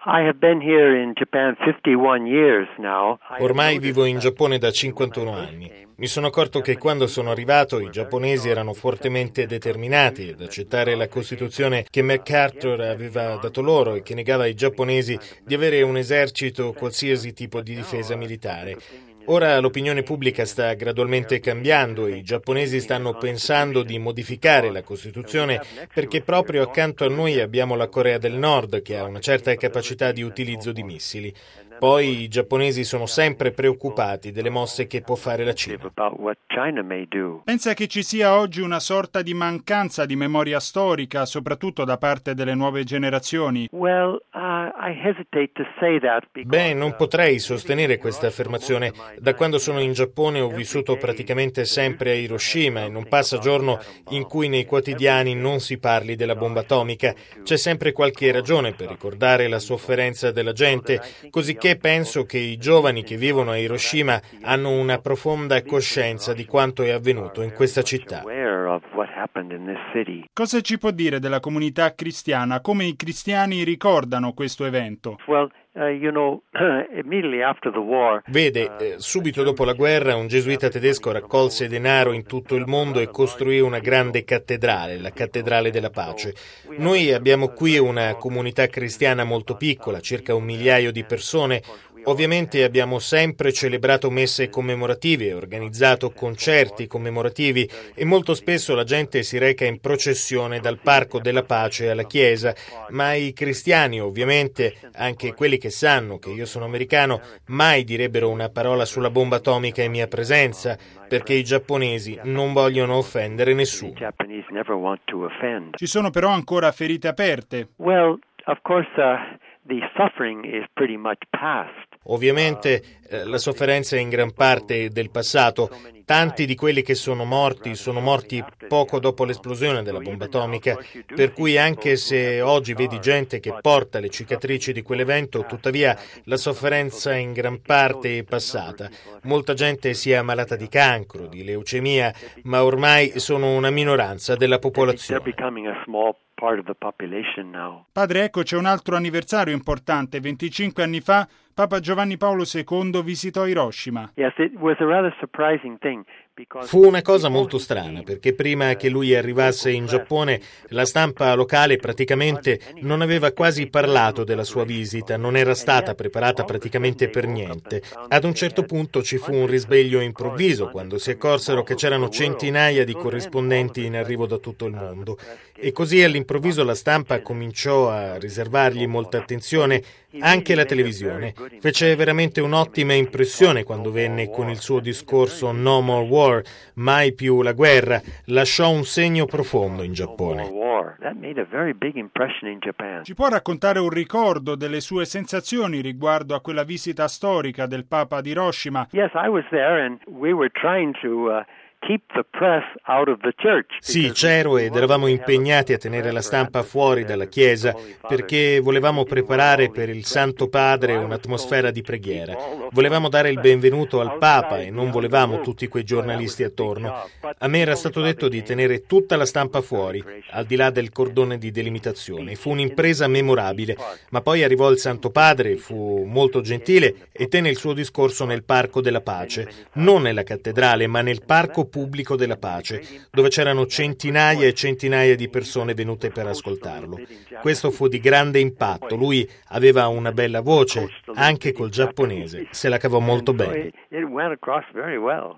Ormai vivo in Giappone da 51 anni. Mi sono accorto che quando sono arrivato i giapponesi erano fortemente determinati ad accettare la Costituzione che MacArthur aveva dato loro e che negava ai giapponesi di avere un esercito o qualsiasi tipo di difesa militare. Ora l'opinione pubblica sta gradualmente cambiando e i giapponesi stanno pensando di modificare la Costituzione perché proprio accanto a noi abbiamo la Corea del Nord che ha una certa capacità di utilizzo di missili. Poi i giapponesi sono sempre preoccupati delle mosse che può fare la Cina. Pensa che ci sia oggi una sorta di mancanza di memoria storica, soprattutto da parte delle nuove generazioni? Beh, non potrei sostenere questa affermazione. Da quando sono in Giappone ho vissuto praticamente sempre a Hiroshima e non passa giorno in cui nei quotidiani non si parli della bomba atomica. C'è sempre qualche ragione per ricordare la sofferenza della gente, cosicché penso che i giovani che vivono a Hiroshima hanno una profonda coscienza di quanto è avvenuto in questa città. Cosa ci può dire della comunità cristiana? Come i cristiani ricordano questo evento? Vede, subito dopo la guerra un gesuita tedesco raccolse denaro in tutto il mondo e costruì una grande cattedrale, la Cattedrale della Pace. Noi abbiamo qui una comunità cristiana molto piccola, circa 1 migliaio di persone. Ovviamente abbiamo sempre celebrato messe commemorative, organizzato concerti commemorativi e molto spesso la gente si reca in processione dal Parco della Pace alla chiesa, ma i cristiani ovviamente, anche quelli che sanno che io sono americano, mai direbbero una parola sulla bomba atomica in mia presenza, perché i giapponesi non vogliono offendere nessuno. Ci sono però ancora ferite aperte. Ovviamente la sofferenza è in gran parte del passato. Tanti di quelli che sono morti poco dopo l'esplosione della bomba atomica, per cui anche se oggi vedi gente che porta le cicatrici di quell'evento, tuttavia la sofferenza in gran parte è passata. Molta gente si è ammalata di cancro, di leucemia, ma ormai sono una minoranza della popolazione. Padre, ecco, c'è un altro anniversario importante. 25 anni fa Papa Giovanni Paolo II visitò Hiroshima. Fu una cosa molto strana, perché prima che lui arrivasse in Giappone, la stampa locale praticamente non aveva quasi parlato della sua visita, non era stata preparata praticamente per niente. Ad un certo punto ci fu un risveglio improvviso, quando si accorsero che c'erano centinaia di corrispondenti in arrivo da tutto il mondo. E così all'improvviso la stampa cominciò a riservargli molta attenzione, anche la televisione. Fece veramente un'ottima impressione quando venne con il suo discorso No More War, mai più la guerra. Lasciò un segno profondo in Giappone. Ci può raccontare un ricordo delle sue sensazioni riguardo a quella visita storica del Papa ad Hiroshima? Sì, c'ero ed eravamo impegnati a tenere la stampa fuori dalla chiesa perché volevamo preparare per il Santo Padre un'atmosfera di preghiera. Volevamo dare il benvenuto al Papa e non volevamo tutti quei giornalisti attorno. A me era stato detto di tenere tutta la stampa fuori, al di là del cordone di delimitazione. Fu un'impresa memorabile, ma poi arrivò il Santo Padre, fu molto gentile e tenne il suo discorso nel Parco della Pace, non nella cattedrale, ma nel Parco Pubblico della Pace, dove c'erano centinaia e centinaia di persone venute per ascoltarlo. Questo fu di grande impatto. Lui aveva una bella voce, anche col giapponese, se la cavò molto bene.